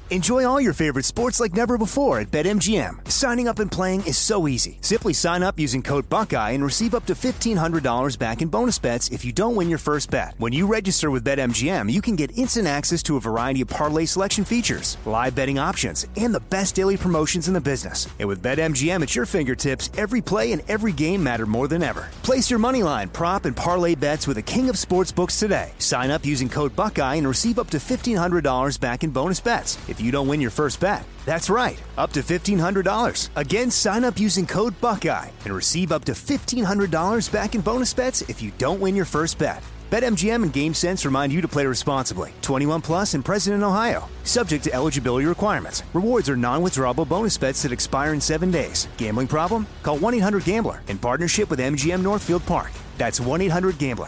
Enjoy all your favorite sports like never before at BetMGM. Signing up and playing is so easy. Simply sign up using code Buckeye and receive up to $1,500 back in bonus bets if you don't win your first bet. When you register with BetMGM, you can get instant access to a variety of parlay selection features, live betting options, and the best daily promotions in the business. And with BetMGM at your fingertips, every play and every game matter more than ever. Place your moneyline, prop, and parlay bets with the king of sportsbooks today. Sign up using code Buckeye and receive up to $1,500 back in bonus bets if you don't win your first bet. That's right, up to $1,500. Again, sign up using code Buckeye and receive up to $1,500 back in bonus bets if you don't win your first bet. BetMGM and GameSense remind you to play responsibly. 21 plus and present in Ohio. Subject to eligibility requirements. Rewards are non-withdrawable bonus bets that expire in 7 days. Gambling problem? Call 1-800-GAMBLER in partnership with MGM Northfield Park. That's 1-800-GAMBLER.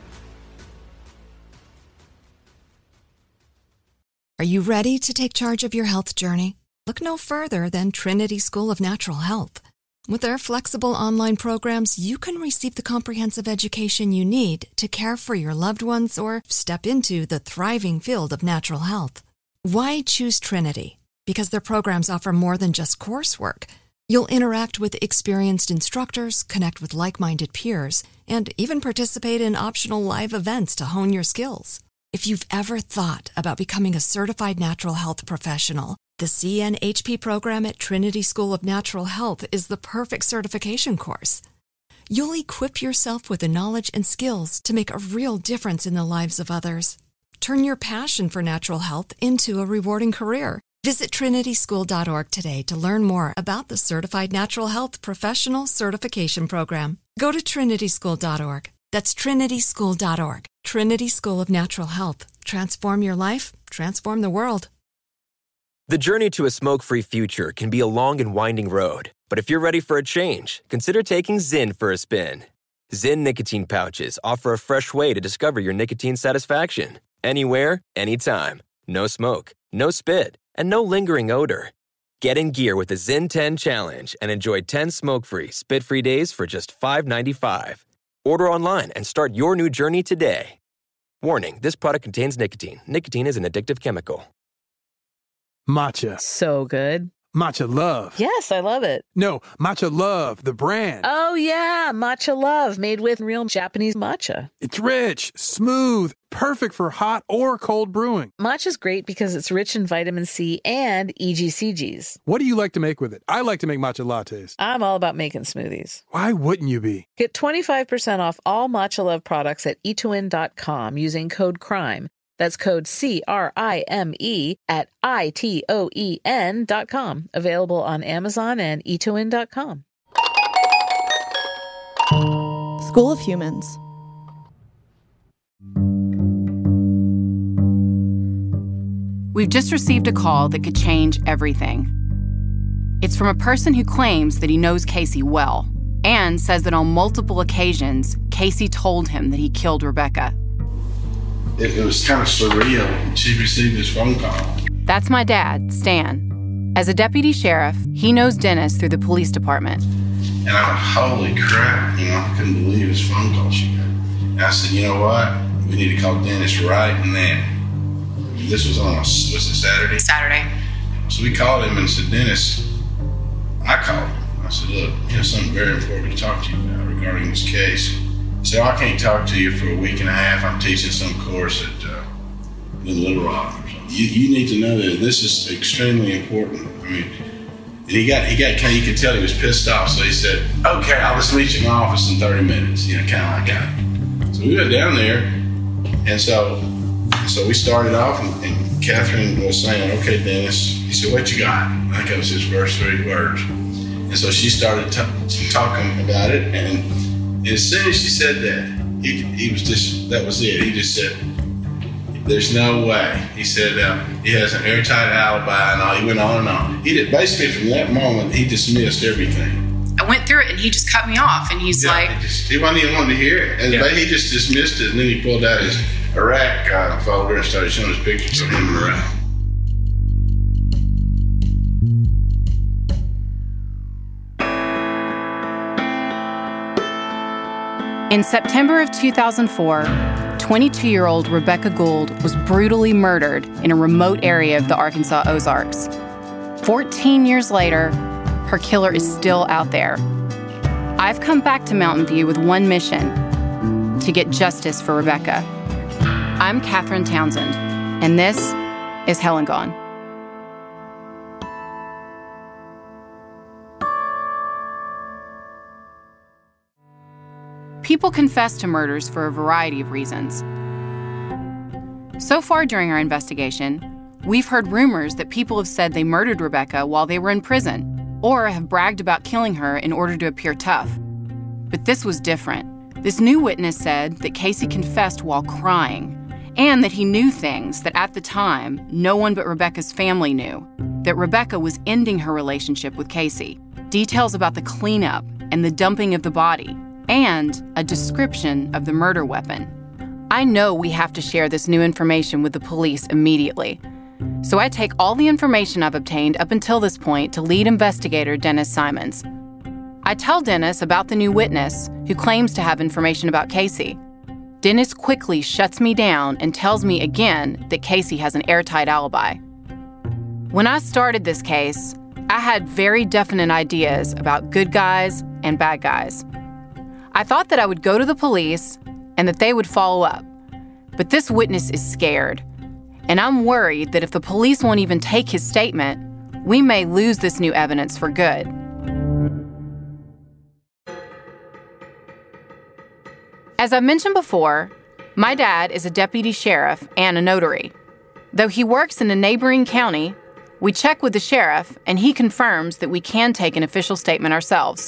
Are you ready to take charge of your health journey? Look no further than Trinity School of Natural Health. With their flexible online programs, you can receive the comprehensive education you need to care for your loved ones or step into the thriving field of natural health. Why choose Trinity? Because their programs offer more than just coursework. You'll interact with experienced instructors, connect with like-minded peers, and even participate in optional live events to hone your skills. If you've ever thought about becoming a certified natural health professional, the CNHP program at Trinity School of Natural Health is the perfect certification course. You'll equip yourself with the knowledge and skills to make a real difference in the lives of others. Turn your passion for natural health into a rewarding career. Visit trinityschool.org today to learn more about the Certified Natural Health Professional Certification Program. Go to trinityschool.org. That's trinityschool.org. Trinity School of Natural Health. Transform your life, transform the world. The journey to a smoke-free future can be a long and winding road. But if you're ready for a change, consider taking Zyn for a spin. Zyn nicotine pouches offer a fresh way to discover your nicotine satisfaction. Anywhere, anytime. No smoke, no spit, and no lingering odor. Get in gear with the Zyn 10 Challenge and enjoy 10 smoke-free, spit-free days for just $5.95. Order online and start your new journey today. Warning, this product contains nicotine. Nicotine is an addictive chemical. Matcha. So good. Matcha Love. Yes, I love it. No, Matcha Love, the brand. Oh, yeah, Matcha Love, made with real Japanese matcha. It's rich, smooth, perfect for hot or cold brewing. Matcha's great because it's rich in vitamin C and EGCGs. What do you like to make with it? I like to make matcha lattes. I'm all about making smoothies. Why wouldn't you be? Get 25% off all Matcha Love products at itoin.com using code CRIME. That's code CRIME at ITOEN.com. Available on Amazon and itoin.com. School of Humans. We've just received a call that could change everything. It's from a person who claims that he knows Casey well and says that on multiple occasions, Casey told him that he killed Rebecca. It was kind of surreal. She received this phone call. That's my dad, Stan. As a deputy sheriff, he knows Dennis through the police department. And I went, holy crap, I couldn't believe his phone call she got. And I said, you know what? We need to call Dennis right now. This was on, was it Saturday? Saturday. So we called him and said, Dennis, I called him. I said, look, we have something very important to talk to you about regarding this case. So I can't talk to you for a week and a half. I'm teaching some course at in Little Rock or something. You need to know that this is extremely important. I mean, and he got you could tell he was pissed off. So he said, okay, I'll just meet you in my office in 30 minutes. Kind of like that. So we went down there, and so we started off, and Catherine was saying, okay, Dennis. He said, what you got? I think that was his first 3 words. And so she started talking about it, and as soon as she said that, he was just, that was it. He just said, there's no way. He said, he has an airtight alibi and all. He went on and on. He did, basically from that moment, he dismissed everything. I went through it and he just cut me off and he's like... He wasn't even wanting to hear it. And he just dismissed it, and then he pulled out his Iraq folder and started showing his pictures of him in Iraq. In September of 2004, 22-year-old Rebecca Gould was brutally murdered in a remote area of the Arkansas Ozarks. 14 years later, her killer is still out there. I've come back to Mountain View with one mission: to get justice for Rebecca. I'm Katherine Townsend, and this is Hell and Gone. People confess to murders for a variety of reasons. So far during our investigation, we've heard rumors that people have said they murdered Rebecca while they were in prison, or have bragged about killing her in order to appear tough. But this was different. This new witness said that Casey confessed while crying, and that he knew things that at the time no one but Rebecca's family knew, that Rebecca was ending her relationship with Casey, details about the cleanup and the dumping of the body, and a description of the murder weapon. I know we have to share this new information with the police immediately. So I take all the information I've obtained up until this point to lead investigator Dennis Simons. I tell Dennis about the new witness who claims to have information about Casey. Dennis quickly shuts me down and tells me again that Casey has an airtight alibi. When I started this case, I had very definite ideas about good guys and bad guys. I thought that I would go to the police and that they would follow up. But this witness is scared, and I'm worried that if the police won't even take his statement, we may lose this new evidence for good. As I've mentioned before, my dad is a deputy sheriff and a notary. Though he works in a neighboring county, we check with the sheriff, and he confirms that we can take an official statement ourselves.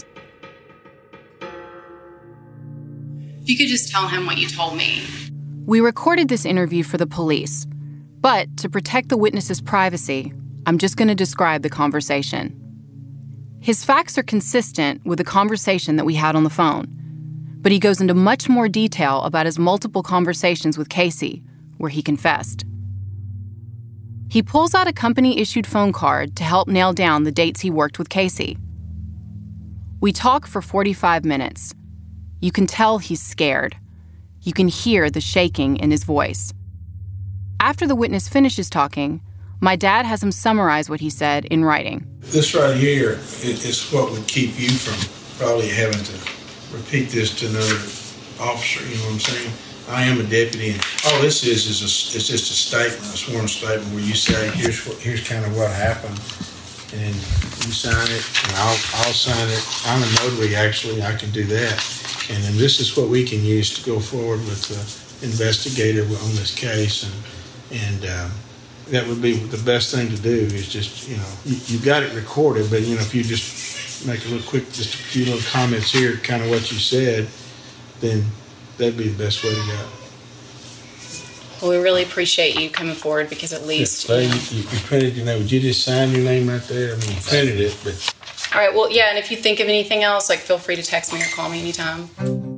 If you could just tell him what you told me. We recorded this interview for the police, but to protect the witness's privacy, I'm just going to describe the conversation. His facts are consistent with the conversation that we had on the phone, but he goes into much more detail about his multiple conversations with Casey, where he confessed. He pulls out a company-issued phone card to help nail down the dates he worked with Casey. We talk for 45 minutes. You can tell he's scared. You can hear the shaking in his voice. After the witness finishes talking, my dad has him summarize what he said in writing. This right here is what would keep you from probably having to repeat this to another officer, you know what I'm saying? I am a deputy, and all this is just a statement, a sworn statement where you say, here's kind of what happened, and you sign it, and I'll sign it. I'm a notary, actually, I can do that. And then this is what we can use to go forward with the investigator on this case, and that would be the best thing to do is just, you got it recorded, but, if you just make a little quick, just a few little comments here, kind of what you said, then that'd be the best way to go. Well, we really appreciate you coming forward because at least, you printed your name. Would you just sign your name right there? I mean, you printed it, but... All right, well, yeah, and if you think of anything else, feel free to text me or call me anytime.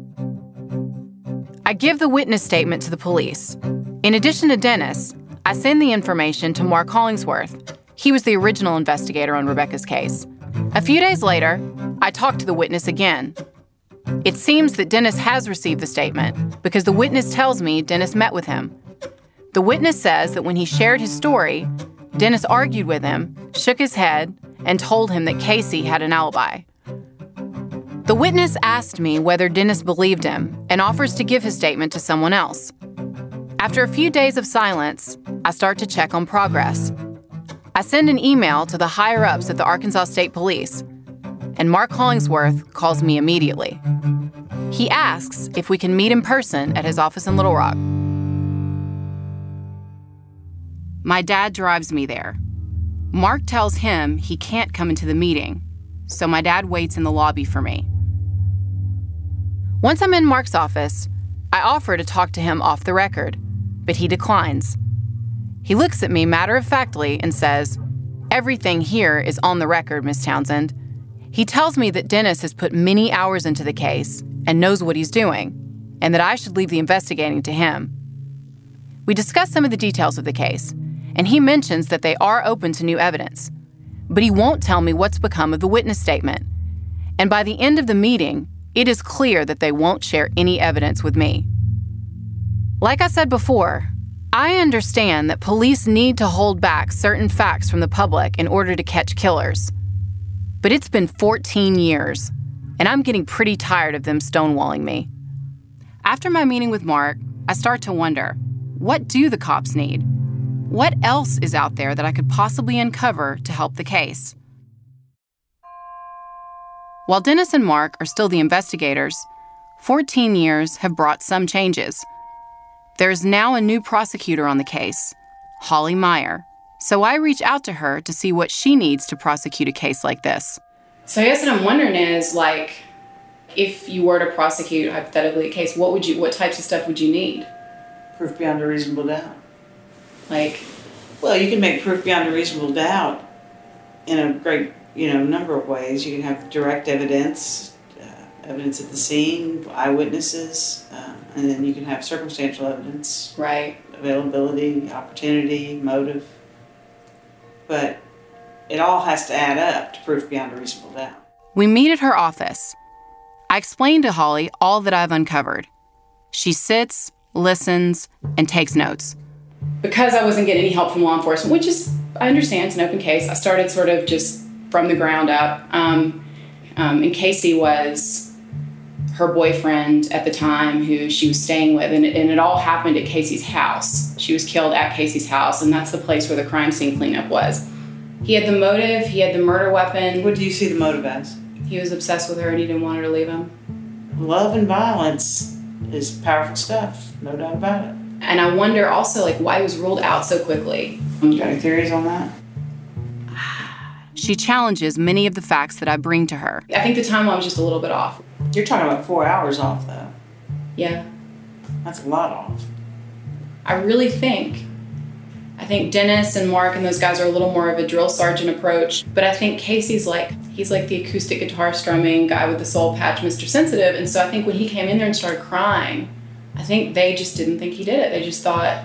I give the witness statement to the police. In addition to Dennis, I send the information to Mark Hollingsworth. He was the original investigator on Rebecca's case. A few days later, I talk to the witness again. It seems that Dennis has received the statement because the witness tells me Dennis met with him. The witness says that when he shared his story, Dennis argued with him, shook his head, and told him that Casey had an alibi. The witness asked me whether Dennis believed him and offers to give his statement to someone else. After a few days of silence, I start to check on progress. I send an email to the higher-ups at the Arkansas State Police, and Mark Hollingsworth calls me immediately. He asks if we can meet in person at his office in Little Rock. My dad drives me there. Mark tells him he can't come into the meeting, so my dad waits in the lobby for me. Once I'm in Mark's office, I offer to talk to him off the record, but he declines. He looks at me matter-of-factly and says, "Everything here is on the record, Miss Townsend." He tells me that Dennis has put many hours into the case and knows what he's doing, and that I should leave the investigating to him. We discuss some of the details of the case, and he mentions that they are open to new evidence. But he won't tell me what's become of the witness statement. And by the end of the meeting, it is clear that they won't share any evidence with me. Like I said before, I understand that police need to hold back certain facts from the public in order to catch killers. But it's been 14 years, and I'm getting pretty tired of them stonewalling me. After my meeting with Mark, I start to wonder, what do the cops need? What else is out there that I could possibly uncover to help the case? While Dennis and Mark are still the investigators, 14 years have brought some changes. There's now a new prosecutor on the case, Holly Meyer, so I reach out to her to see what she needs to prosecute a case like this. So I guess what I'm wondering is, like, if you were to prosecute, hypothetically, a case, what types of stuff would you need? Proof beyond a reasonable doubt. Like? Well, you can make proof beyond a reasonable doubt in a great, number of ways. You can have direct evidence, evidence at the scene, eyewitnesses, and then you can have circumstantial evidence. Right. Availability, opportunity, motive. But it all has to add up to proof beyond a reasonable doubt. We meet at her office. I explain to Holly all that I've uncovered. She sits, listens, and takes notes. Because I wasn't getting any help from law enforcement, which is, I understand, it's an open case, I started sort of just from the ground up. And Casey was her boyfriend at the time who she was staying with, and it all happened at Casey's house. She was killed at Casey's house, and that's the place where the crime scene cleanup was. He had the motive, he had the murder weapon. What do you see the motive as? He was obsessed with her and he didn't want her to leave him. Love and violence is powerful stuff, no doubt about it. And I wonder also, like, why he was ruled out so quickly. Got any theories on that? She challenges many of the facts that I bring to her. I think the timeline was just a little bit off. You're talking about 4 hours off, though. Yeah. That's a lot off. I really think Dennis and Mark and those guys are a little more of a drill sergeant approach, but I think Casey's he's like the acoustic guitar strumming guy with the soul patch, Mr. Sensitive, and so I think when he came in there and started crying, I think they just didn't think he did it. They just thought,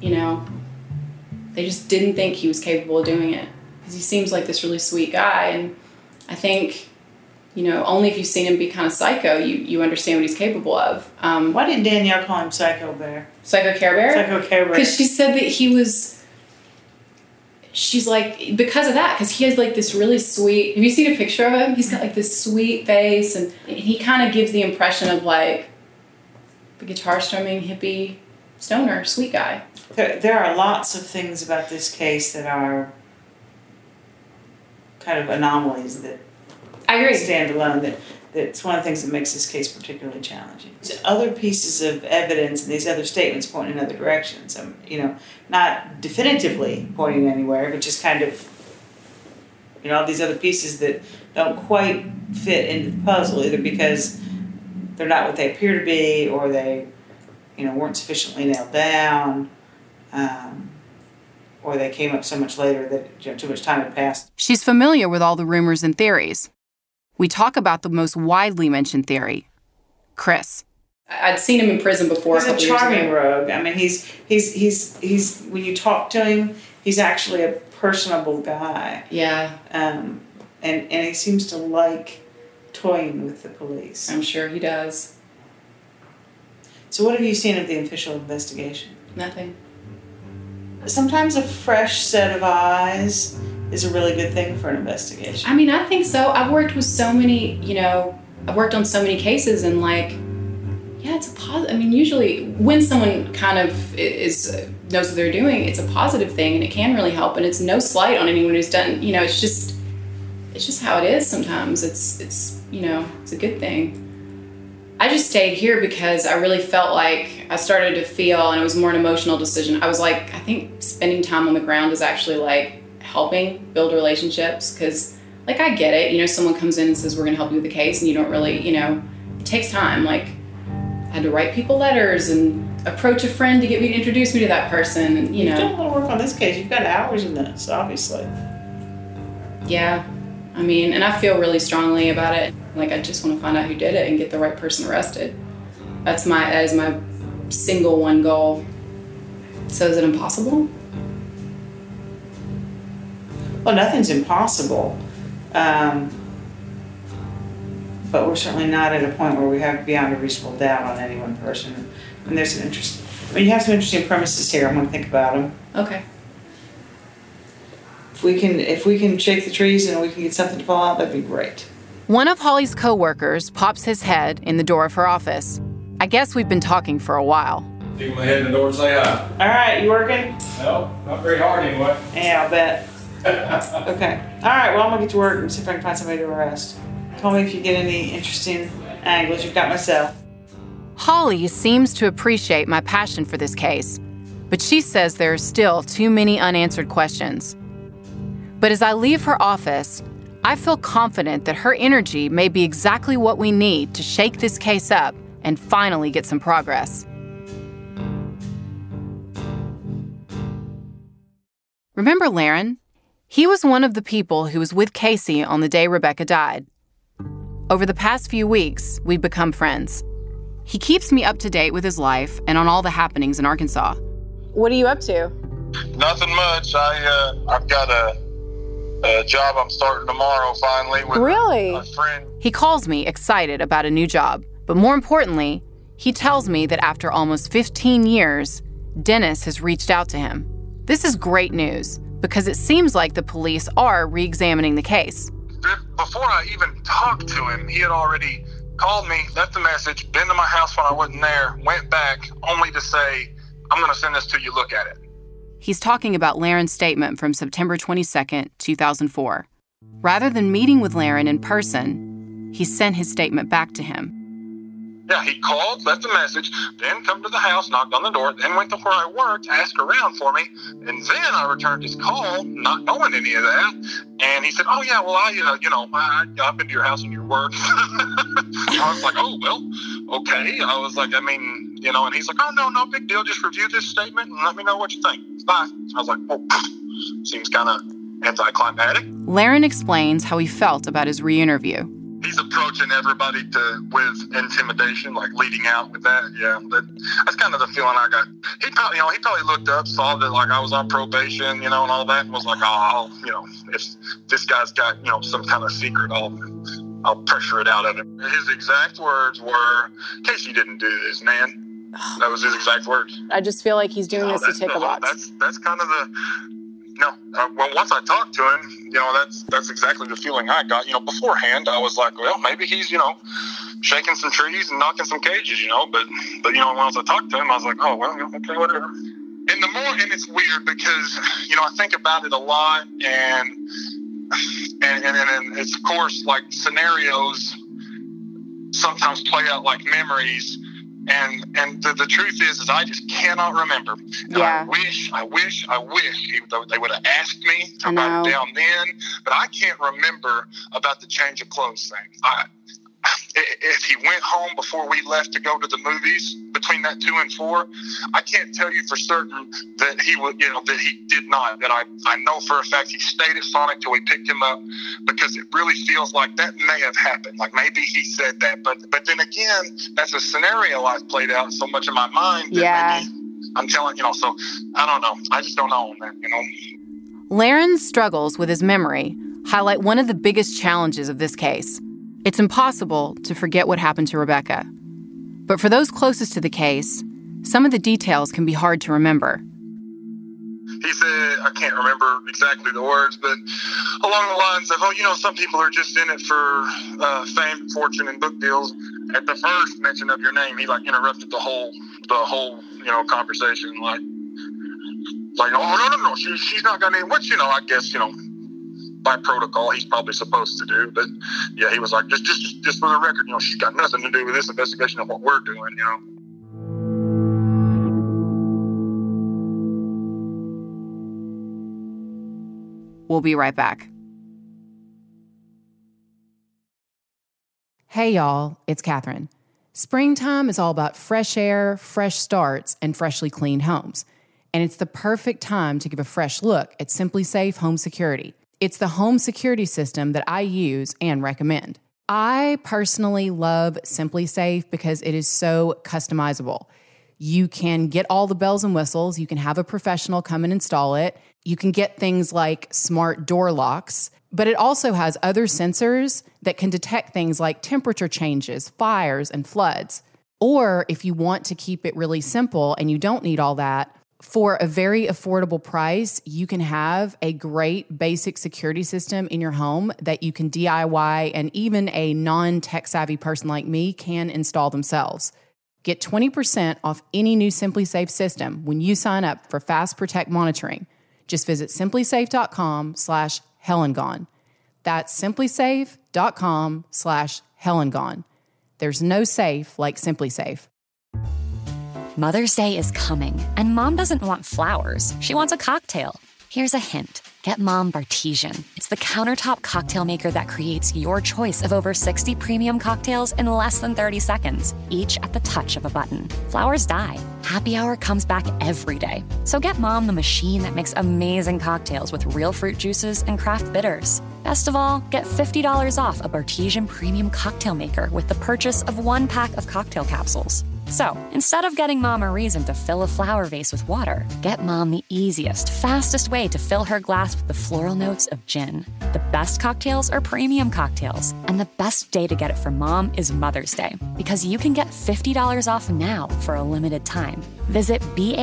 they just didn't think he was capable of doing it. Because he seems like this really sweet guy, and I think, only if you've seen him be kind of psycho, you understand what he's capable of. Why didn't Danielle call him Psycho Bear? Psycho Care Bear? Psycho Care Bear. Because she said that she's like, because of that, because he has like this really sweet, have you seen a picture of him? He's got like this sweet face, and he kind of gives the impression of like the guitar strumming hippie stoner sweet guy. There are lots of things about this case that are kind of anomalies that I agree. Stand alone. That's one of the things that makes this case particularly challenging. Other pieces of evidence and these other statements point in other directions. Not definitively pointing anywhere, but just kind of, all these other pieces that don't quite fit into the puzzle, either because they're not what they appear to be, or they, weren't sufficiently nailed down, or they came up so much later that too much time had passed. She's familiar with all the rumors and theories. We talk about the most widely mentioned theory, Chris. I'd seen him in prison before. He's a charming rogue. I mean, he's when you talk to him, he's actually a personable guy. Yeah. And he seems to like toying with the police. I'm sure he does. So what have you seen of the official investigation? Nothing. Sometimes a fresh set of eyes is a really good thing for an investigation. I mean, I think so. I've worked with so many, I've worked on so many cases, and it's a positive. I mean, usually when someone kind of knows what they're doing, it's a positive thing, and it can really help. And it's no slight on anyone who's done, it's just how it is sometimes. It's a good thing. I just stayed here because I really felt like I started to feel, and it was more an emotional decision. I was like, I think spending time on the ground is actually helping build relationships, because I get it, someone comes in and says we're gonna help you with the case, and you don't really, it takes time. I had to write people letters and approach a friend to get me to introduce me to that person, and You've done a lot of work on this case. You've got hours in this, obviously. Yeah, I mean, and I feel really strongly about it. I just want to find out who did it and get the right person arrested. That is my single one goal. So is it impossible? Well, nothing's impossible. But we're certainly not at a point where we have beyond a reasonable doubt on any one person. And there's an I mean, you have some interesting premises here. I'm going to think about them. Okay. If we can shake the trees and we can get something to fall out, that'd be great. One of Holly's coworkers pops his head in the door of her office. I guess we've been talking for a while. Stick my head in the door and say hi. All right, you working? No, not very hard anyway. Yeah, I'll bet. Okay. All right, well, I'm going to get to work and see if I can find somebody to arrest. Call me if you get any interesting angles. You've got my cell. Holly seems to appreciate my passion for this case, but she says there are still too many unanswered questions. But as I leave her office, I feel confident that her energy may be exactly what we need to shake this case up and finally get some progress. Remember Laren? He was one of the people who was with Casey on the day Rebecca died. Over the past few weeks, we've become friends. He keeps me up to date with his life and on all the happenings in Arkansas. What are you up to? Nothing much. I've got a job I'm starting tomorrow finally with a friend. He calls me excited about a new job, but more importantly, he tells me that after almost 15 years, Dennis has reached out to him. This is great news because it seems like the police are re-examining the case. Before I even talked to him, he had already called me, left a message, been to my house when I wasn't there, went back, only to say, I'm going to send this to you, look at it. He's talking about Laren's statement from September 22nd, 2004. Rather than meeting with Laren in person, he sent his statement back to him. Yeah, he called, left a message, then come to the house, knocked on the door, then went to where I worked, asked around for me, and then I returned his call, not knowing any of that, and he said, oh yeah, well, I've been to your house and your work. I was like, oh, well, okay. I was like, and he's like, oh, no big deal, just review this statement and let me know what you think. Bye. I was like, oh, seems kind of anticlimactic. Laren explains how he felt about his re-interview. He's approaching everybody with intimidation, like leading out with that. Yeah, that's kind of the feeling I got. He probably looked up, saw that like I was on probation, and all that, and was like, if this guy's got some kind of secret, I'll pressure it out of him. His exact words were, "Casey didn't do this, man." That was his exact words. I just feel like he's doing this to tick a box. That's kind of the. Well, once I talked to him, that's exactly the feeling I got. Beforehand, I was like, well, maybe he's, shaking some trees and knocking some cages, but once I talked to him, I was like, oh, well, okay, whatever. And it's weird because, I think about it a lot and it's, of course, like scenarios sometimes play out like memories. And the truth is I just cannot remember. Yeah. I wish they would have asked me about it down then, but I can't remember about the change of clothes thing. If he went home before we left to go to the movies between that 2 and 4, I can't tell you for certain that he would, that he did not. That I know for a fact he stayed at Sonic till we picked him up, because it really feels like that may have happened. Like maybe he said that, but then again, that's a scenario I've played out so much in my mind that maybe I'm telling, so I don't know. I just don't know on that, Laren's struggles with his memory highlight one of the biggest challenges of this case. It's impossible to forget what happened to Rebecca. But for those closest to the case, some of the details can be hard to remember. He said, I can't remember exactly the words, but along the lines of, some people are just in it for fame, fortune, and book deals. At the first mention of your name, he interrupted the whole conversation, like, oh, no, she's not got any, which, I guess, by protocol, he's probably supposed to do. But yeah, he was like, just for the record, she's got nothing to do with this investigation of what we're doing, We'll be right back. Hey, y'all, it's Catherine. Springtime is all about fresh air, fresh starts, and freshly cleaned homes. And it's the perfect time to give a fresh look at Simply Safe Home Security. It's the home security system that I use and recommend. I personally love Simply Safe because it is so customizable. You can get all the bells and whistles. You can have a professional come and install it. You can get things like smart door locks, but it also has other sensors that can detect things like temperature changes, fires, and floods. Or if you want to keep it really simple and you don't need all that, for a very affordable price, you can have a great basic security system in your home that you can DIY, and even a non-tech savvy person like me can install themselves. Get 20% off any new SimpliSafe system when you sign up for Fast Protect monitoring. Just visit simplysafe.com/HellenGone. That's simplysafe.com/HellenGone. There's no safe like SimpliSafe. Mother's Day is coming, and Mom doesn't want flowers. She wants a cocktail. Here's a hint. Get Mom Bartesian. It's the countertop cocktail maker that creates your choice of over 60 premium cocktails in less than 30 seconds, each at the touch of a button. Flowers die. Happy Hour comes back every day. So get Mom the machine that makes amazing cocktails with real fruit juices and craft bitters. Best of all, get $50 off a Bartesian premium cocktail maker with the purchase of 1 pack of cocktail capsules. So, instead of getting Mom a reason to fill a flower vase with water, get Mom the easiest, fastest way to fill her glass with the floral notes of gin. The best cocktails are premium cocktails, and the best day to get it for Mom is Mother's Day, because you can get $50 off now for a limited time. Visit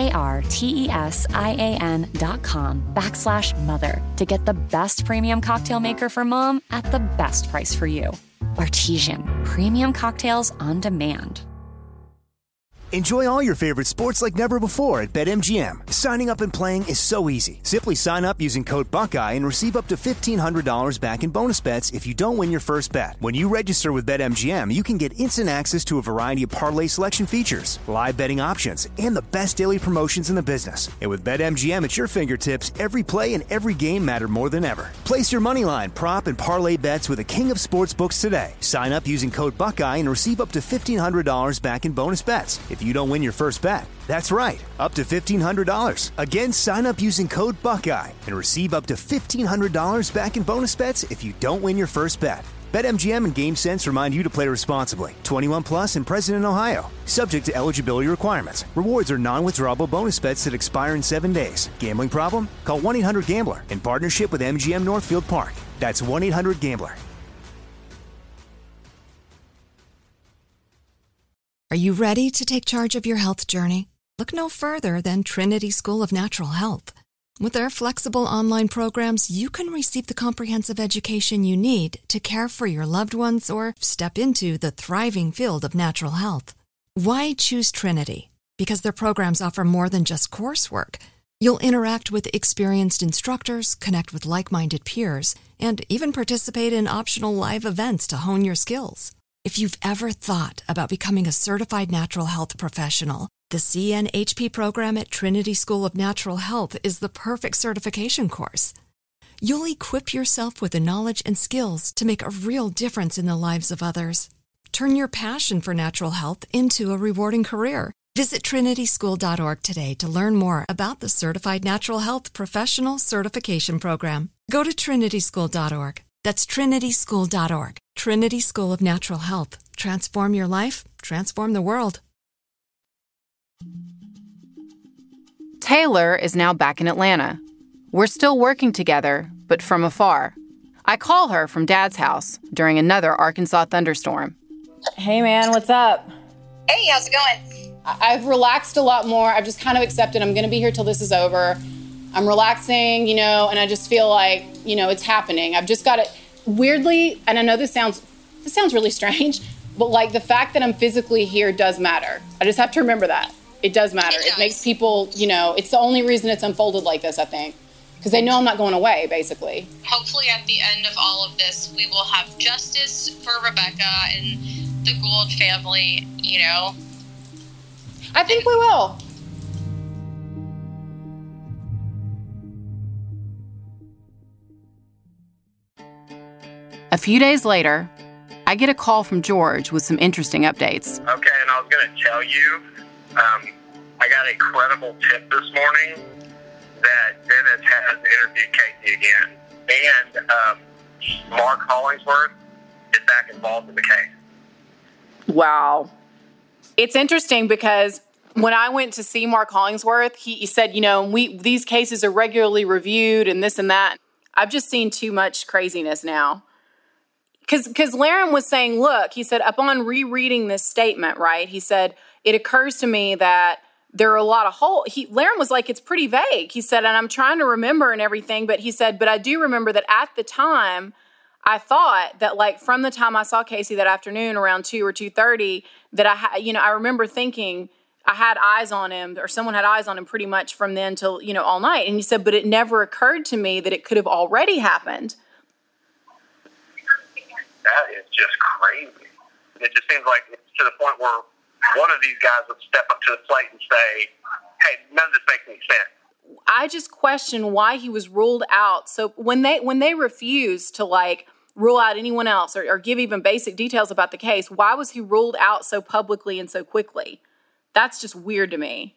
BARTESIAN.com/mother to get the best premium cocktail maker for Mom at the best price for you. Bartesian, premium cocktails on demand. Enjoy all your favorite sports like never before at BetMGM. Signing up and playing is so easy. Simply sign up using code Buckeye and receive up to $1,500 back in bonus bets if you don't win your first bet. When you register with BetMGM, you can get instant access to a variety of parlay selection features, live betting options, and the best daily promotions in the business. And with BetMGM at your fingertips, every play and every game matter more than ever. Place your moneyline, prop, and parlay bets with the king of sportsbooks today. Sign up using code Buckeye and receive up to $1,500 back in bonus bets if you don't win your first bet. That's right, up to $1,500. Again, sign up using code Buckeye and receive up to $1,500 back in bonus bets if you don't win your first bet. BetMGM and GameSense remind you to play responsibly. 21 plus and present in Ohio. Subject to eligibility requirements. Rewards are non-withdrawable bonus bets that expire in 7 days. Gambling problem? Call 1-800-GAMBLER in partnership with MGM Northfield Park. That's 1-800-GAMBLER. Are you ready to take charge of your health journey? Look no further than Trinity School of Natural Health. With their flexible online programs, you can receive the comprehensive education you need to care for your loved ones or step into the thriving field of natural health. Why choose Trinity? Because their programs offer more than just coursework. You'll interact with experienced instructors, connect with like-minded peers, and even participate in optional live events to hone your skills. If you've ever thought about becoming a certified natural health professional, the CNHP program at Trinity School of Natural Health is the perfect certification course. You'll equip yourself with the knowledge and skills to make a real difference in the lives of others. Turn your passion for natural health into a rewarding career. Visit trinityschool.org today to learn more about the Certified Natural Health Professional Certification Program. Go to trinityschool.org. That's trinityschool.org. Trinity School of Natural Health. Transform your life, transform the world. Taylor is now back in Atlanta. We're still working together, but from afar. I call her from Dad's house during another Arkansas thunderstorm. Hey, man, what's up? Hey, how's it going? I've relaxed a lot more. I've just kind of accepted I'm going to be here till this is over. I'm relaxing, and I just feel like, it's happening. I've just got it weirdly, and I know this sounds really strange, but like the fact that I'm physically here does matter. I just have to remember that. It does matter. It makes people, it's the only reason it's unfolded like this, I think. Because they know I'm not going away, basically. Hopefully at the end of all of this, we will have justice for Rebecca and the Gould family, I think we will. A few days later, I get a call from George with some interesting updates. Okay, and I was going to tell you, I got a credible tip this morning that Dennis has interviewed Casey again. And Mark Hollingsworth is back involved in the case. Wow. It's interesting because when I went to see Mark Hollingsworth, he said, these cases are regularly reviewed and this and that. I've just seen too much craziness now. Because Laren was saying, look, he said, upon rereading this statement, right, he said, it occurs to me that there are a lot of holes. Laren was like, it's pretty vague. He said, and I'm trying to remember and everything, but he said, but I do remember that at the time, I thought that, like, from the time I saw Casey that afternoon around 2 or 2:30, that I remember thinking I had eyes on him, or someone had eyes on him pretty much from then till, all night. And he said, but it never occurred to me that it could have already happened. That is just crazy. It just seems like it's to the point where one of these guys would step up to the plate and say, hey, none of this makes any sense. I just question why he was ruled out. So when they refused to, like, rule out anyone else or give even basic details about the case, why was he ruled out so publicly and so quickly? That's just weird to me.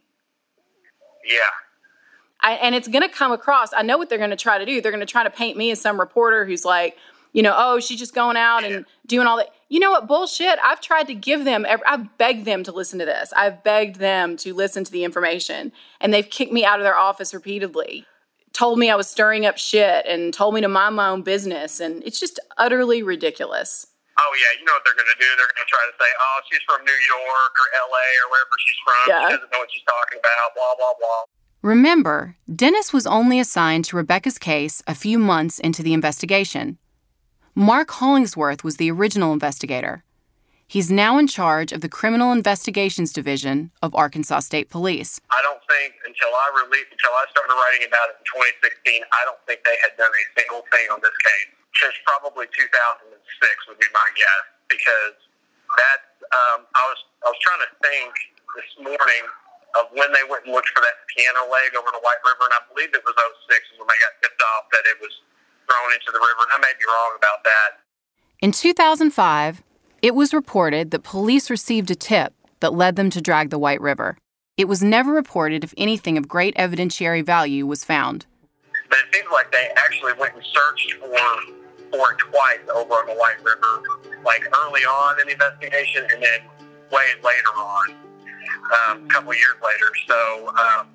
Yeah. And it's going to come across. I know what they're going to try to do. They're going to try to paint me as some reporter who's like, oh, she's just going out and doing all that. You know what? Bullshit. I've tried to give them, I've begged them to listen to this. I've begged them to listen to the information. And they've kicked me out of their office repeatedly. Told me I was stirring up shit and told me to mind my own business. And it's just utterly ridiculous. Oh, yeah. You know what they're going to do? They're going to try to say, oh, she's from New York or L.A. or wherever she's from. Yeah. She doesn't know what she's talking about, blah, blah, blah. Remember, Dennis was only assigned to Rebecca's case a few months into the investigation. Mark Hollingsworth was the original investigator. He's now in charge of the Criminal Investigations Division of Arkansas State Police. I don't think until I started writing about it in 2016, I don't think they had done a single thing on this case. Since probably 2006 would be my guess, because that's I was trying to think this morning of when they went and looked for that piano leg over the White River, and I believe it was 2006 when they got tipped off that it was thrown into the river, and I may be wrong about that. In 2005, it was reported that police received a tip that led them to drag the White River. It was never reported if anything of great evidentiary value was found. But it seems like they actually went and searched for it twice over on the White River, like early on in the investigation and then way later on, a couple of years later. So,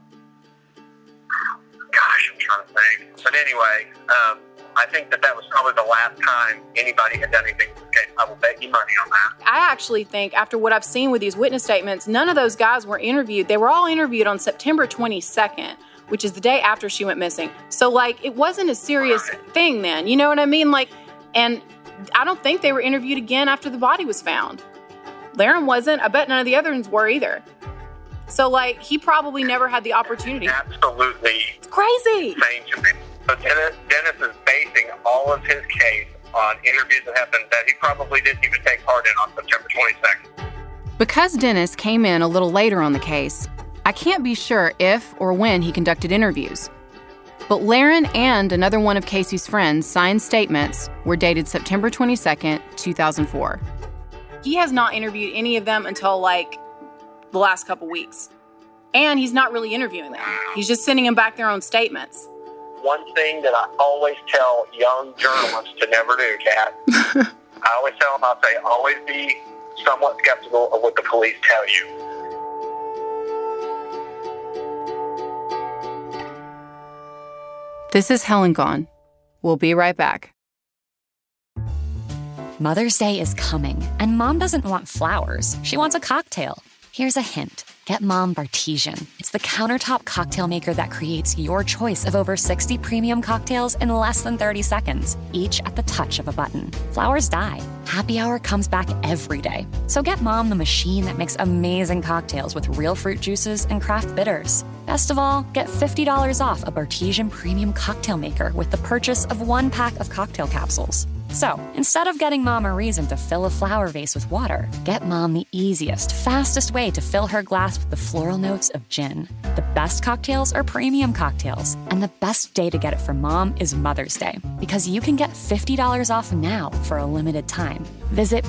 gosh, I'm trying to think. But anyway, I think that was probably the last time anybody had done anything with this case. I will bet you money on that. I actually think, after what I've seen with these witness statements, none of those guys were interviewed. They were all interviewed on September 22nd, which is the day after she went missing. So, like, it wasn't a serious thing then. You know what I mean? Like, and I don't think they were interviewed again after the body was found. Laren wasn't. I bet none of the other ones were either. So, like, he probably never had the opportunity. Absolutely. It's crazy. Insane to me. So Dennis is basing all of his case on interviews that happened that he probably didn't even take part in on September 22nd. Because Dennis came in a little later on the case, I can't be sure if or when he conducted interviews. But Laren and another one of Casey's friends' signed statements were dated September 22nd, 2004. He has not interviewed any of them until, like, the last couple weeks. And he's not really interviewing them. He's just sending them back their own statements. One thing that I always tell young journalists to never do, Kat, I always tell them, I say, always be somewhat skeptical of what the police tell you. This is Helen Gone. We'll be right back. Mother's Day is coming, and Mom doesn't want flowers. She wants a cocktail. Here's a hint. Get Mom Bartesian. It's the countertop cocktail maker that creates your choice of over 60 premium cocktails in less than 30 seconds, each at the touch of a button. Flowers die. Happy Hour comes back every day. So get Mom the machine that makes amazing cocktails with real fruit juices and craft bitters. Best of all, get $50 off a Bartesian premium cocktail maker with the purchase of 1 pack of cocktail capsules. So, instead of getting Mom a reason to fill a flower vase with water, get Mom the easiest, fastest way to fill her glass with the floral notes of gin. The best cocktails are premium cocktails, and the best day to get it for Mom is Mother's Day, because you can get $50 off now for a limited time. Visit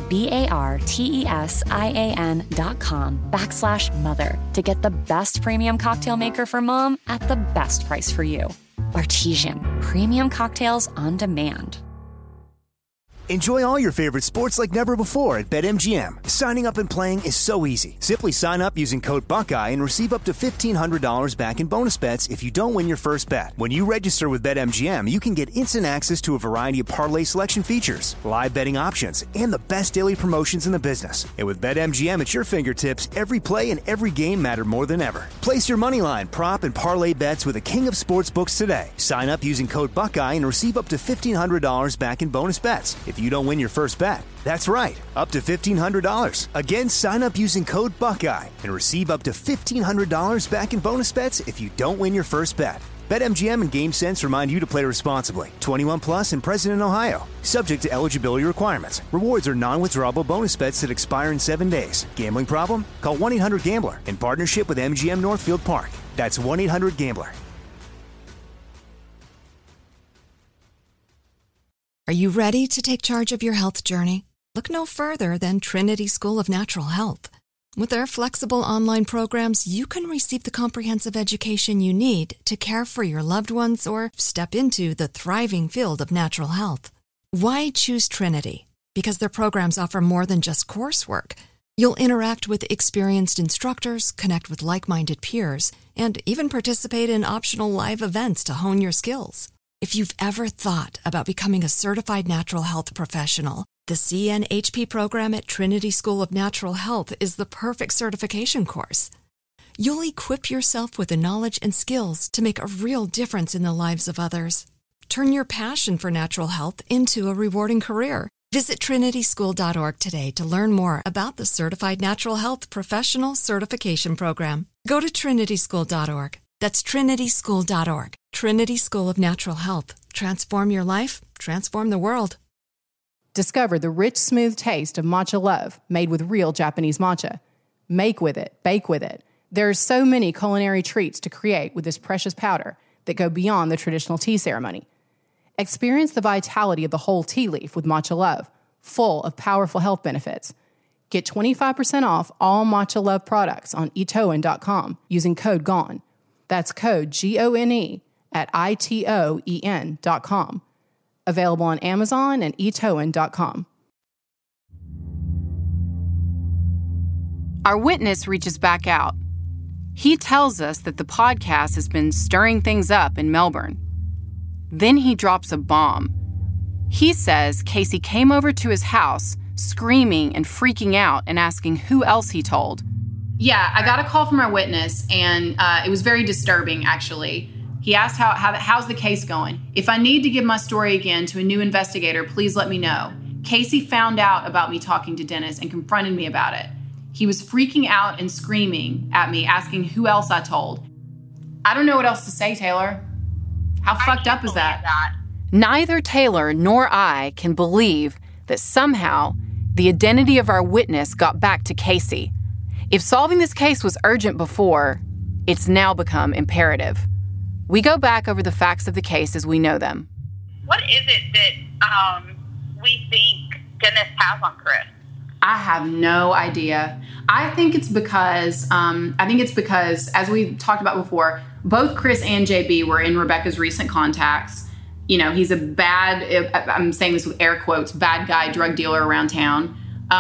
BARTESIAN.com/mother to get the best premium cocktail maker for Mom at the best price for you. Bartesian, premium cocktails on demand. Enjoy all your favorite sports like never before at BetMGM. Signing up and playing is so easy. Simply sign up using code Buckeye and receive up to $1,500 back in bonus bets if you don't win your first bet. When you register with BetMGM, you can get instant access to a variety of parlay selection features, live betting options, and the best daily promotions in the business. And with BetMGM at your fingertips, every play and every game matter more than ever. Place your moneyline, prop, and parlay bets with the king of sportsbooks today. Sign up using code Buckeye and receive up to $1,500 back in bonus bets if you don't win your first bet. That's right, up to $1,500. Again, sign up using code Buckeye and receive up to $1,500 back in bonus bets if you don't win your first bet. BetMGM and GameSense remind you to play responsibly. 21 plus and present in Ohio. Subject to eligibility requirements. Rewards are non-withdrawable bonus bets that expire in 7 days. Gambling problem? Call 1-800-GAMBLER in partnership with MGM Northfield Park. That's 1-800-GAMBLER. Are you ready to take charge of your health journey? Look no further than Trinity School of Natural Health. With their flexible online programs, you can receive the comprehensive education you need to care for your loved ones or step into the thriving field of natural health. Why choose Trinity? Because their programs offer more than just coursework. You'll interact with experienced instructors, connect with like-minded peers, and even participate in optional live events to hone your skills. If you've ever thought about becoming a certified natural health professional, the CNHP program at Trinity School of Natural Health is the perfect certification course. You'll equip yourself with the knowledge and skills to make a real difference in the lives of others. Turn your passion for natural health into a rewarding career. Visit trinityschool.org today to learn more about the Certified Natural Health Professional Certification Program. Go to trinityschool.org. That's trinityschool.org. Trinity School of Natural Health. Transform your life, transform the world. Discover the rich, smooth taste of matcha love made with real Japanese matcha. Make with it, bake with it. There are so many culinary treats to create with this precious powder that go beyond the traditional tea ceremony. Experience the vitality of the whole tea leaf with matcha love, full of powerful health benefits. Get 25% off all Matcha Love products on itoen.com using code GONE. That's code GONE at itoen.com. Available on Amazon and itoen.com. Our witness reaches back out. He tells us that the podcast has been stirring things up in Melbourne. Then he drops a bomb. He says Casey came over to his house screaming and freaking out and asking who else he told. Yeah, I got a call from our witness, and it was very disturbing, actually. He asked, how's the case going? If I need to give my story again to a new investigator, please let me know. Casey found out about me talking to Dennis and confronted me about it. He was freaking out and screaming at me, asking who else I told. I don't know what else to say, Taylor. How fucked up is that? Neither Taylor nor I can believe that somehow the identity of our witness got back to Casey. If solving this case was urgent before, it's now become imperative. We go back over the facts of the case as we know them. What is it that we think Dennis has on Chris? I have no idea. I think it's because, as we talked about before, both Chris and JB were in Rebecca's recent contacts. You know, he's a bad, I'm saying this with air quotes, bad guy drug dealer around town.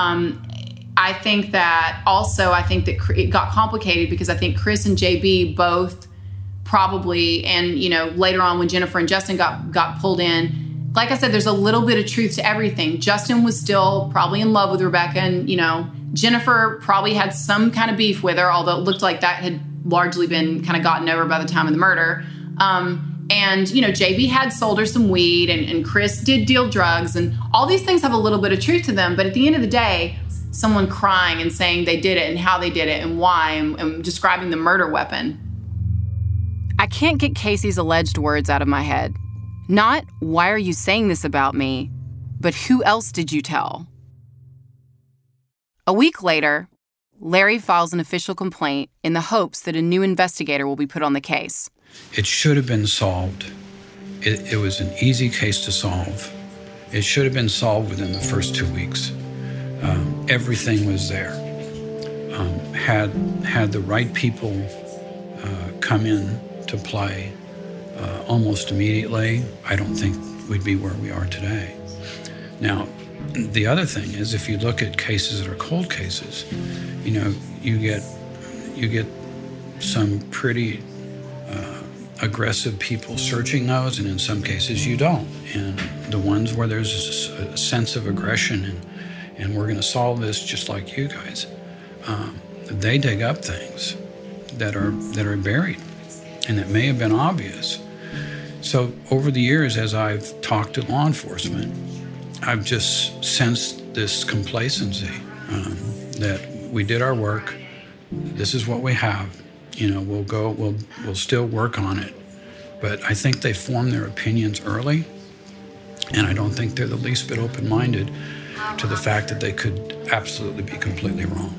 I think that it got complicated because I think Chris and JB both probably, and, you know, later on when Jennifer and Justin got pulled in, like I said, there's a little bit of truth to everything. Justin was still probably in love with Rebecca, and, you know, Jennifer probably had some kind of beef with her, although it looked like that had largely been kind of gotten over by the time of the murder. And, you know, JB had sold her some weed, and Chris did deal drugs, and all these things have a little bit of truth to them. But at the end of the day, someone crying and saying they did it and how they did it and why, and describing the murder weapon. I can't get Casey's alleged words out of my head. Not, why are you saying this about me, but who else did you tell? A week later, Larry files an official complaint in the hopes that a new investigator will be put on the case. It should have been solved. It was an easy case to solve. It should have been solved within the first 2 weeks. Everything was there. Had the right people come in to play almost immediately, I don't think we'd be where we are today. Now, the other thing is, if you look at cases that are cold cases, you get some pretty aggressive people searching those, and in some cases you don't. And the ones where there's a sense of aggression and we're going to solve this just like you guys, they dig up things that are buried and that may have been obvious. So over the years, as I've talked to law enforcement, I've just sensed this complacency that we did our work. This is what we have. We'll still work on it. But I think they form their opinions early, and I don't think they're the least bit open-minded to the fact that they could absolutely be completely wrong.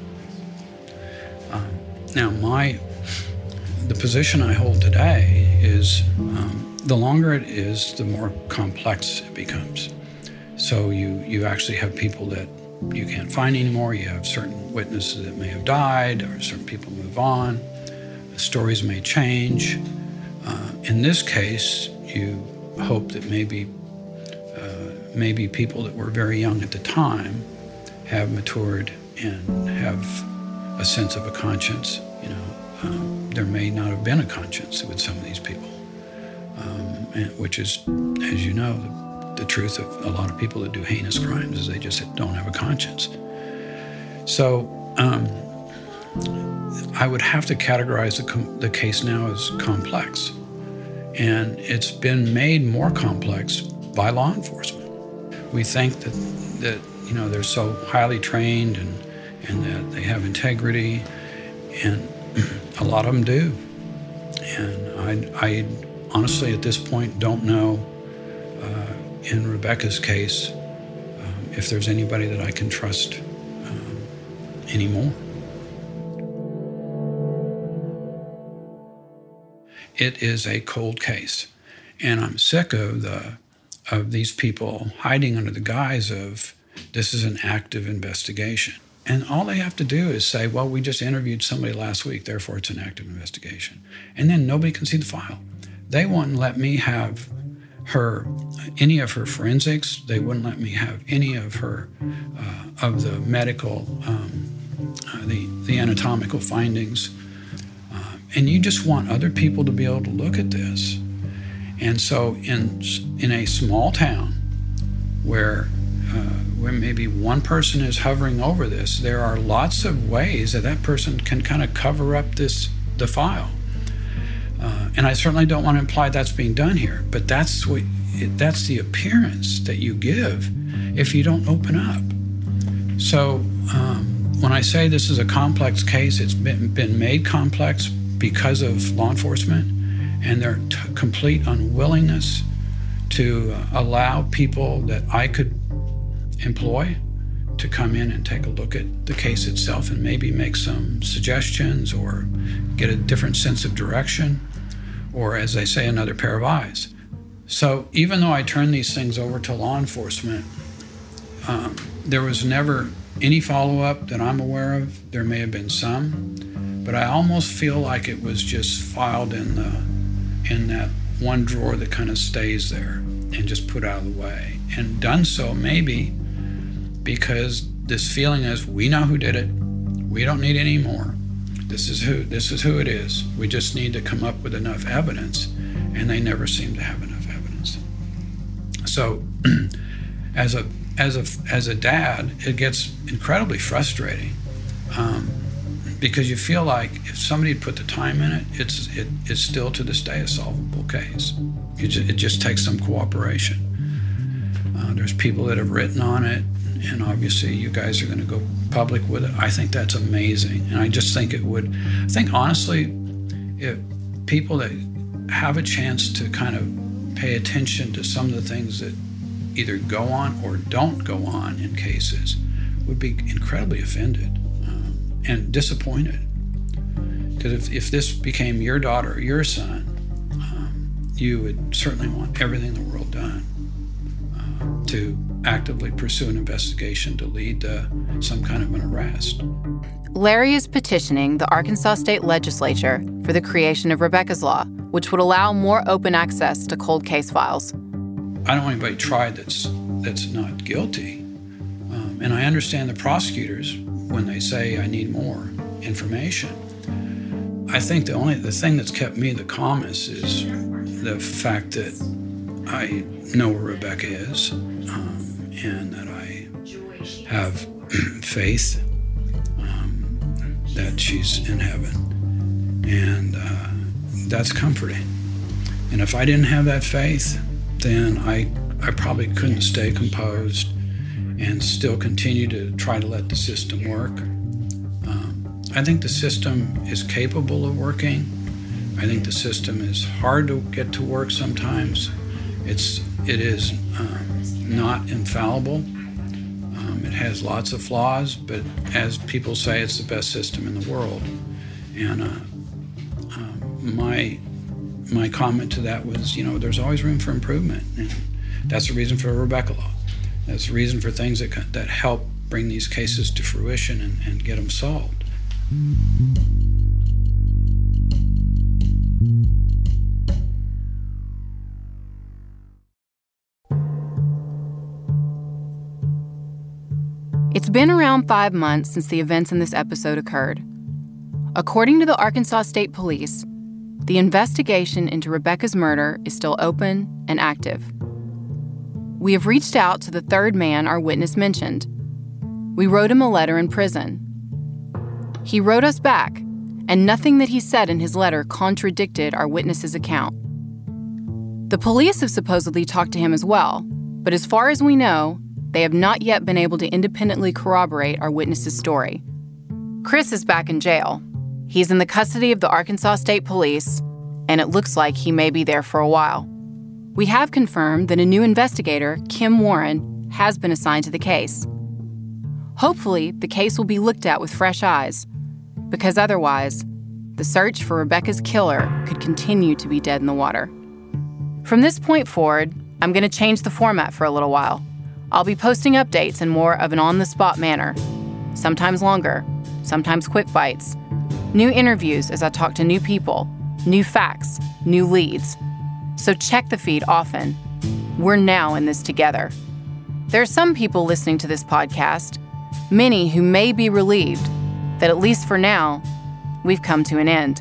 Now, the position I hold today is the longer it is, the more complex it becomes. So you actually have people that you can't find anymore. You have certain witnesses that may have died, or certain people move on. The stories may change. In this case, you hope that maybe people that were very young at the time have matured and have a sense of a conscience. There may not have been a conscience with some of these people, which is, as you know, the truth of a lot of people that do heinous crimes is they just don't have a conscience. So I would have to categorize the case now as complex. And it's been made more complex by law enforcement. We think that they're so highly trained and that they have integrity, and a lot of them do. And I honestly, at this point, don't know in Rebecca's case if there's anybody that I can trust anymore. It is a cold case, and I'm sick of these people hiding under the guise of this is an active investigation. And all they have to do is say, well, we just interviewed somebody last week, therefore it's an active investigation. And then nobody can see the file. They wouldn't let me have any of her forensics. They wouldn't let me have any of her, of the medical, the anatomical findings. And you just want other people to be able to look at this. And so in a small town where maybe one person is hovering over this, there are lots of ways that person can kind of cover up the file. And I certainly don't want to imply that's being done here, but that's the appearance that you give if you don't open up. So when I say this is a complex case, it's been made complex because of law enforcement and their complete unwillingness to allow people that I could employ to come in and take a look at the case itself and maybe make some suggestions or get a different sense of direction, or, as they say, another pair of eyes. So even though I turned these things over to law enforcement, there was never any follow-up that I'm aware of. There may have been some, but I almost feel like it was just filed in that one drawer that kind of stays there and just put out of the way. And done so maybe because this feeling is, we know who did it. We don't need any more. This is who it is. We just need to come up with enough evidence, and they never seem to have enough evidence. So as a dad, it gets incredibly frustrating because you feel like if somebody had put the time in it, it's still to this day a solvable case. It just takes some cooperation. There's people that have written on it, and obviously you guys are going to go public with it. I think that's amazing, and I just think it would. I think honestly, if people that have a chance to kind of pay attention to some of the things that either go on or don't go on in cases would be incredibly offended and disappointed. Because if this became your daughter or your son, you would certainly want everything in the world done to actively pursue an investigation to lead to some kind of an arrest. Larry is petitioning the Arkansas State Legislature for the creation of Rebecca's Law, which would allow more open access to cold case files. I don't want anybody tried that's not guilty. And I understand the prosecutors when they say I need more information. I think the thing that's kept me the calmest is the fact that I know where Rebecca is, and that I have faith that she's in heaven. And that's comforting. And if I didn't have that faith, then I probably couldn't stay composed and still continue to try to let the system work. I think the system is capable of working. I think the system is hard to get to work sometimes. It is not infallible. It has lots of flaws, but as people say, it's the best system in the world. And my comment to that was, there's always room for improvement. And that's the reason for Rebecca Law. That's the reason for things that help bring these cases to fruition and get them solved. It's been around 5 months since the events in this episode occurred. According to the Arkansas State Police, the investigation into Rebecca's murder is still open and active. We have reached out to the third man our witness mentioned. We wrote him a letter in prison. He wrote us back, and nothing that he said in his letter contradicted our witness's account. The police have supposedly talked to him as well, but as far as we know, they have not yet been able to independently corroborate our witness's story. Chris is back in jail. He's in the custody of the Arkansas State Police, and it looks like he may be there for a while. We have confirmed that a new investigator, Kim Warren, has been assigned to the case. Hopefully, the case will be looked at with fresh eyes, because otherwise, the search for Rebecca's killer could continue to be dead in the water. From this point forward, I'm going to change the format for a little while. I'll be posting updates in more of an on-the-spot manner, sometimes longer, sometimes quick bites, new interviews as I talk to new people, new facts, new leads. So check the feed often. We're now in this together. There are some people listening to this podcast, many who may be relieved that at least for now, we've come to an end.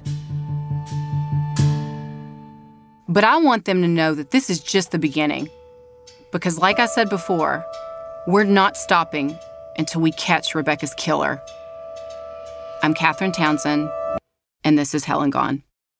But I want them to know that this is just the beginning. Because like I said before, we're not stopping until we catch Rebecca's killer. I'm Katherine Townsend, and this is Hell and Gone.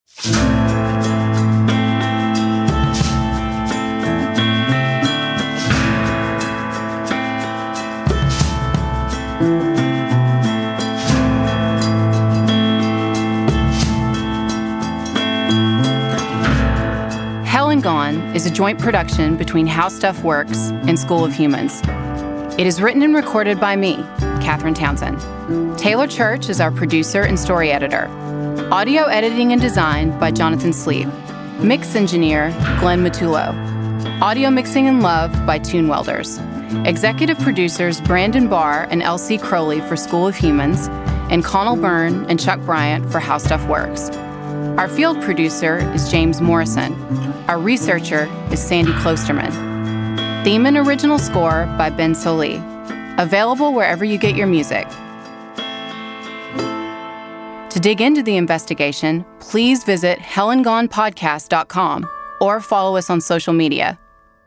Hell and Gone is a joint production between How Stuff Works and School of Humans. It is written and recorded by me, Katherine Townsend. Taylor Church is our producer and story editor. Audio editing and design by Jonathan Sleep. Mix engineer, Glenn Matullo. Audio mixing and love by Tune Welders. Executive producers Brandon Barr and Elsie Crowley for School of Humans, and Connell Byrne and Chuck Bryant for How Stuff Works. Our field producer is James Morrison. Our researcher is Sandy Klosterman. Theme and original score by Ben Soli. Available wherever you get your music. To dig into the investigation, please visit hellandgonepodcast.com or follow us on social media.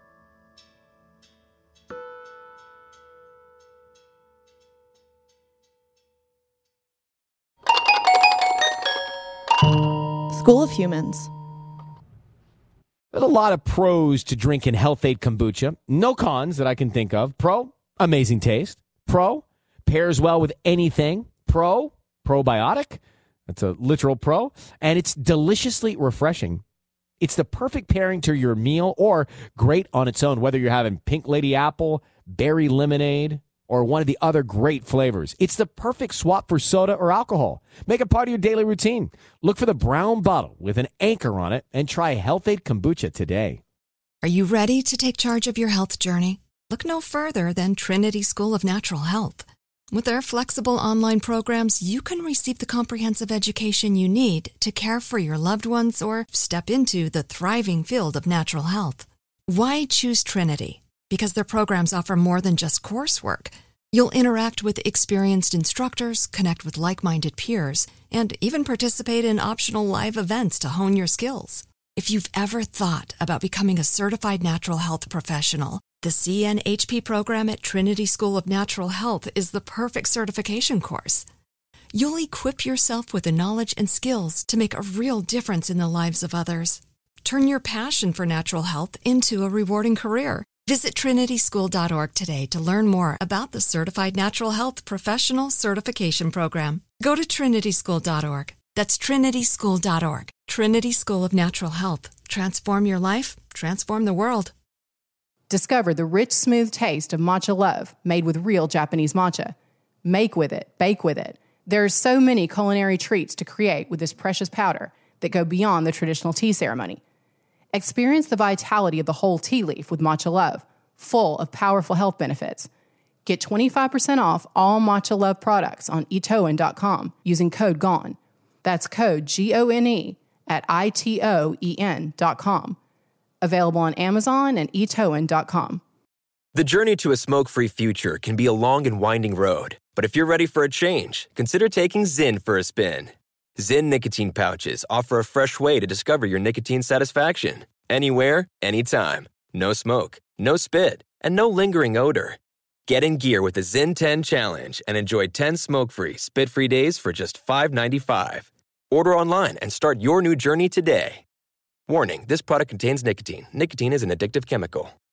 School of Humans. There's a lot of pros to drinking Health-Ade kombucha. No cons that I can think of. Pro, amazing taste. Pro, pairs well with anything. Pro, probiotic. That's a literal pro. And it's deliciously refreshing. It's the perfect pairing to your meal or great on its own, whether you're having pink lady apple, berry lemonade, or one of the other great flavors. It's the perfect swap for soda or alcohol. Make it part of your daily routine. Look for the brown bottle with an anchor on it and try Health-Ade kombucha today. Are you ready to take charge of your health journey? Look no further than Trinity School of Natural Health. With their flexible online programs, you can receive the comprehensive education you need to care for your loved ones or step into the thriving field of natural health. Why choose Trinity? Because their programs offer more than just coursework. You'll interact with experienced instructors, connect with like-minded peers, and even participate in optional live events to hone your skills. If you've ever thought about becoming a certified natural health professional, the CNHP program at Trinity School of Natural Health is the perfect certification course. You'll equip yourself with the knowledge and skills to make a real difference in the lives of others. Turn your passion for natural health into a rewarding career. Visit trinityschool.org today to learn more about the Certified Natural Health Professional Certification Program. Go to trinityschool.org. That's trinityschool.org. Trinity School of Natural Health. Transform your life, transform the world. Discover the rich, smooth taste of Matcha Love, made with real Japanese matcha. Make with it, bake with it. There are so many culinary treats to create with this precious powder that go beyond the traditional tea ceremony. Experience the vitality of the whole tea leaf with Matcha Love, full of powerful health benefits. Get 25% off all Matcha Love products on itoen.com using code GONE. That's code GONE at itoen.com. Available on Amazon and itoen.com. The journey to a smoke-free future can be a long and winding road, but if you're ready for a change, consider taking Zyn for a spin. Zyn nicotine pouches offer a fresh way to discover your nicotine satisfaction. Anywhere, anytime. No smoke, no spit, and no lingering odor. Get in gear with the Zyn 10 Challenge and enjoy 10 smoke-free, spit-free days for just $5.95. Order online and start your new journey today. Warning, this product contains nicotine. Nicotine is an addictive chemical.